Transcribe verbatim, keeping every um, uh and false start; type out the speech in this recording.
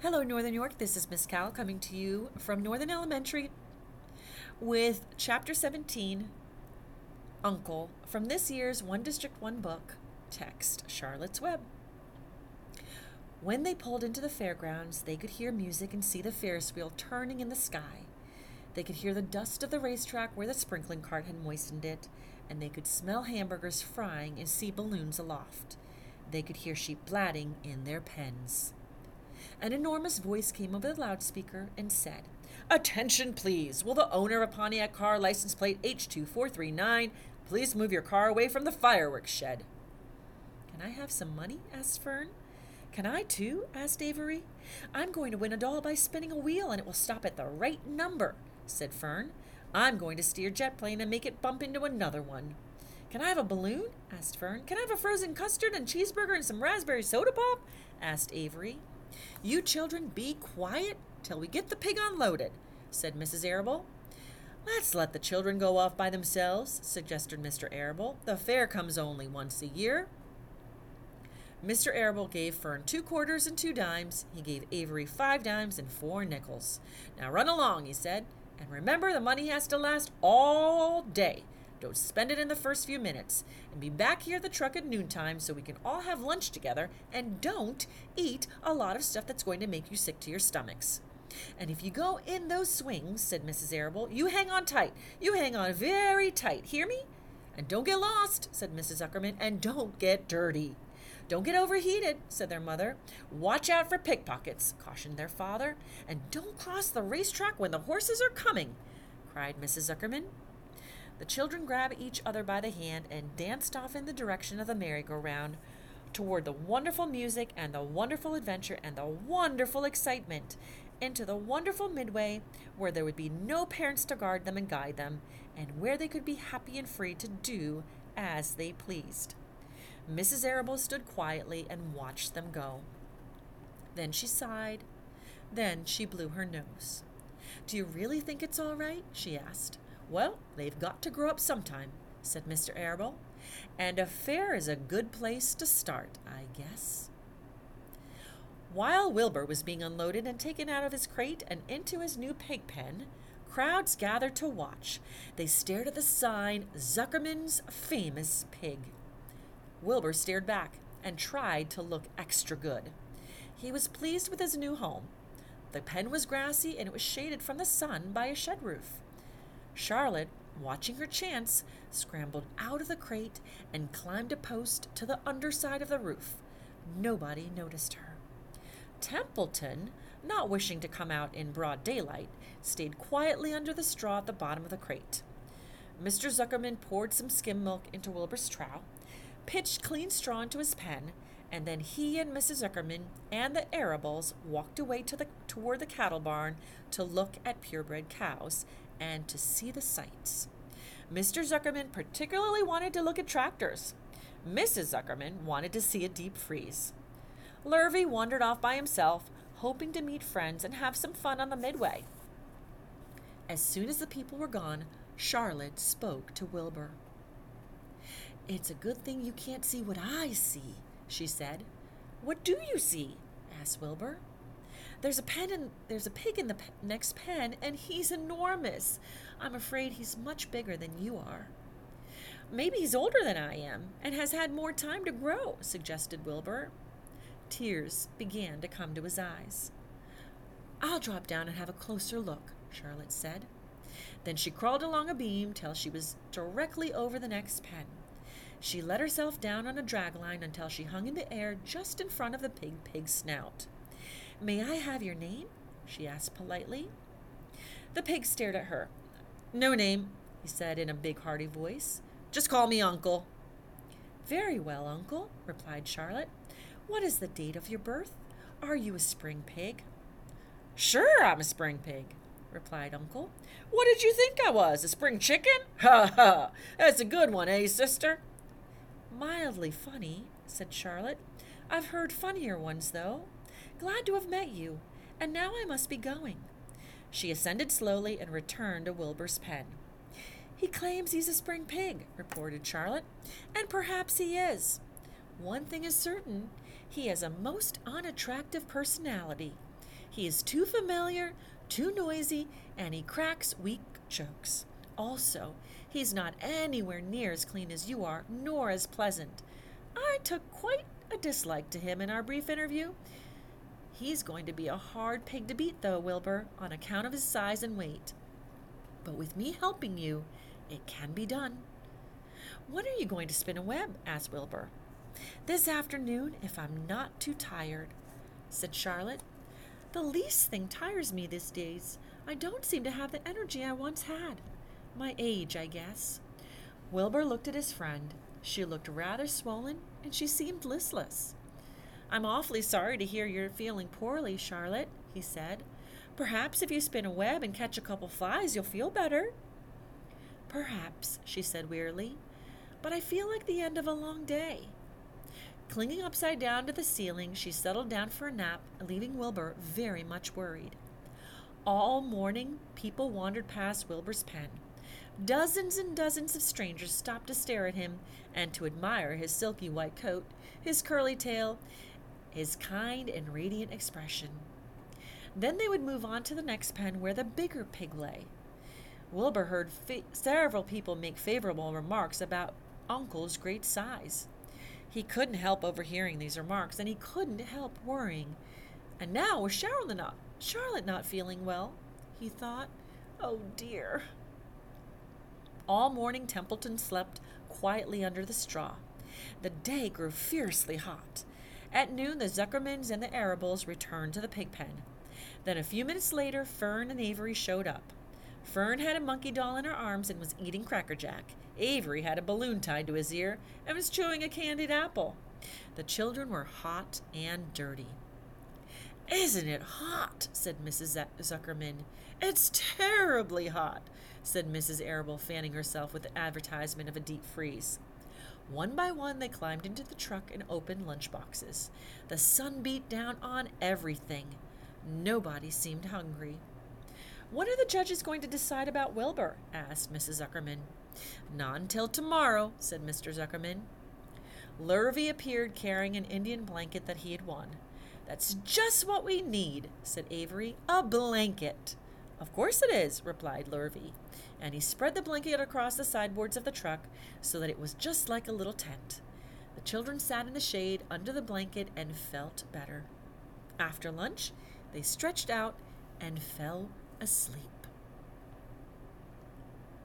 Hello, Northern York. This is Miss Cal coming to you from Northern Elementary with Chapter seventeen, Uncle, from this year's One District, One Book text, Charlotte's Web. When they pulled into the fairgrounds, they could hear music and see the Ferris wheel turning in the sky. They could hear the dust of the racetrack where the sprinkling cart had moistened it, and they could smell hamburgers frying and see balloons aloft. They could hear sheep blatting in their pens. An enormous voice came over the loudspeaker and said, "Attention, please. Will the owner of a Pontiac car license plate H two four three nine please move your car away from the fireworks shed?" "Can I have some money?" asked Fern. "Can I, too?" asked Avery. "I'm going to win a doll by spinning a wheel, and it will stop at the right number," said Fern. "I'm going to steer jet plane and make it bump into another one." "Can I have a balloon?" asked Fern. "Can I have a frozen custard and cheeseburger and some raspberry soda pop?" asked Avery. "You children be quiet till we get the pig unloaded," said Missus Arable. "Let's let the children go off by themselves," suggested Mister Arable. "The fair comes only once a year." Mister Arable gave Fern two quarters and two dimes. He gave Avery five dimes and four nickels. "Now run along," he said, "and remember the money has to last all day. Don't spend it in the first few minutes. And be back here at the truck at noontime so we can all have lunch together. And don't eat a lot of stuff that's going to make you sick to your stomachs. And if you go in those swings," said Missus Arable, "you hang on tight. You hang on very tight. Hear me? And don't get lost," said Missus Zuckerman. "And don't get dirty." "Don't get overheated," said their mother. "Watch out for pickpockets," cautioned their father. "And don't cross the racetrack when the horses are coming," cried Missus Zuckerman. The children grabbed each other by the hand and danced off in the direction of the merry-go-round, toward the wonderful music and the wonderful adventure and the wonderful excitement, into the wonderful midway where there would be no parents to guard them and guide them, and where they could be happy and free to do as they pleased. Missus Arable stood quietly and watched them go. Then she sighed. Then she blew her nose. "Do you really think it's all right?" she asked. "Well, they've got to grow up sometime," said Mister Arable, "and a fair is a good place to start, I guess." While Wilbur was being unloaded and taken out of his crate and into his new pig pen, crowds gathered to watch. They stared at the sign, "Zuckerman's Famous Pig." Wilbur stared back and tried to look extra good. He was pleased with his new home. The pen was grassy and it was shaded from the sun by a shed roof. Charlotte, watching her chance, scrambled out of the crate and climbed a post to the underside of the roof. Nobody noticed her. Templeton, not wishing to come out in broad daylight, stayed quietly under the straw at the bottom of the crate. Mister Zuckerman poured some skim milk into Wilbur's trough, pitched clean straw into his pen, and then he and Missus Zuckerman and the Arables walked away to the, toward the cattle barn to look at purebred cows and to see the sights. Mister Zuckerman particularly wanted to look at tractors. Missus Zuckerman wanted to see a deep freeze. Lurvy wandered off by himself, hoping to meet friends and have some fun on the midway. As soon as the people were gone, Charlotte spoke to Wilbur. "It's a good thing you can't see what I see," she said. "What do you see?" asked Wilbur. There's a pen in, there's a pig in the pe- next pen, and he's enormous. I'm afraid he's much bigger than you are." "Maybe he's older than I am and has had more time to grow," suggested Wilbur. Tears began to come to his eyes. "I'll drop down and have a closer look," Charlotte said. Then she crawled along a beam till she was directly over the next pen. She let herself down on a dragline until she hung in the air just in front of the pig pig's snout. "May I have your name?" she asked politely. The pig stared at her. "No name," he said in a big hearty voice. "Just call me Uncle." "Very well, Uncle," replied Charlotte. "What is the date of your birth? Are you a spring pig?" "Sure, I'm a spring pig," replied Uncle. "What did you think I was, a spring chicken? Ha ha! That's a good one, eh, sister?" "Mildly funny," said Charlotte. "I've heard funnier ones, though. Glad to have met you, and now I must be going." She ascended slowly and returned to Wilbur's pen. "He claims he's a spring pig," reported Charlotte, "and perhaps he is. One thing is certain, he has a most unattractive personality. He is too familiar, too noisy, and he cracks weak jokes. Also, he's not anywhere near as clean as you are, nor as pleasant. I took quite a dislike to him in our brief interview. He's going to be a hard pig to beat, though, Wilbur, on account of his size and weight. But with me helping you, it can be done. When are you going to spin a web? Asked Wilbur. This afternoon, if I'm not too tired, said Charlotte. The least thing tires me these days. I don't seem to have the energy I once had. My age, I guess. Wilbur looked at his friend. She looked rather swollen, and she seemed listless. I'm awfully sorry to hear you're feeling poorly, Charlotte, he said. Perhaps if you spin a web and catch a couple flies, you'll feel better. Perhaps, she said wearily, but I feel like the end of a long day. Clinging upside down to the ceiling, she settled down for a nap, leaving Wilbur very much worried. All morning, people wandered past Wilbur's pen. Dozens and dozens of strangers stopped to stare at him and to admire his silky white coat, his curly tail, his kind and radiant expression. Then they would move on to the next pen where the bigger pig lay. Wilbur heard fa- several people make favorable remarks about Uncle's great size. He couldn't help overhearing these remarks, and he couldn't help worrying. And now with Charlotte not, Charlotte not feeling well, he thought, oh dear. All morning Templeton slept quietly under the straw. The day grew fiercely hot. At noon, the Zuckermans and the Arables returned to the pig pen. Then a few minutes later, Fern and Avery showed up. Fern had a monkey doll in her arms and was eating Cracker Jack. Avery had a balloon tied to his ear and was chewing a candied apple. The children were hot and dirty. Isn't it hot? Said Missus Zuckerman. It's terribly hot, said Missus Arable, fanning herself with the advertisement of a deep freeze. One by one, they climbed into the truck and opened lunch boxes. The sun beat down on everything. Nobody seemed hungry. When are the judges going to decide about Wilbur? Asked Missus Zuckerman. Not until tomorrow, said Mister Zuckerman. Lurvy appeared carrying an Indian blanket that he had won. That's just what we need, said Avery. A blanket. Of course it is, replied Lurvy, and he spread the blanket across the sideboards of the truck so that it was just like a little tent. The children sat in the shade under the blanket and felt better. After lunch, they stretched out and fell asleep.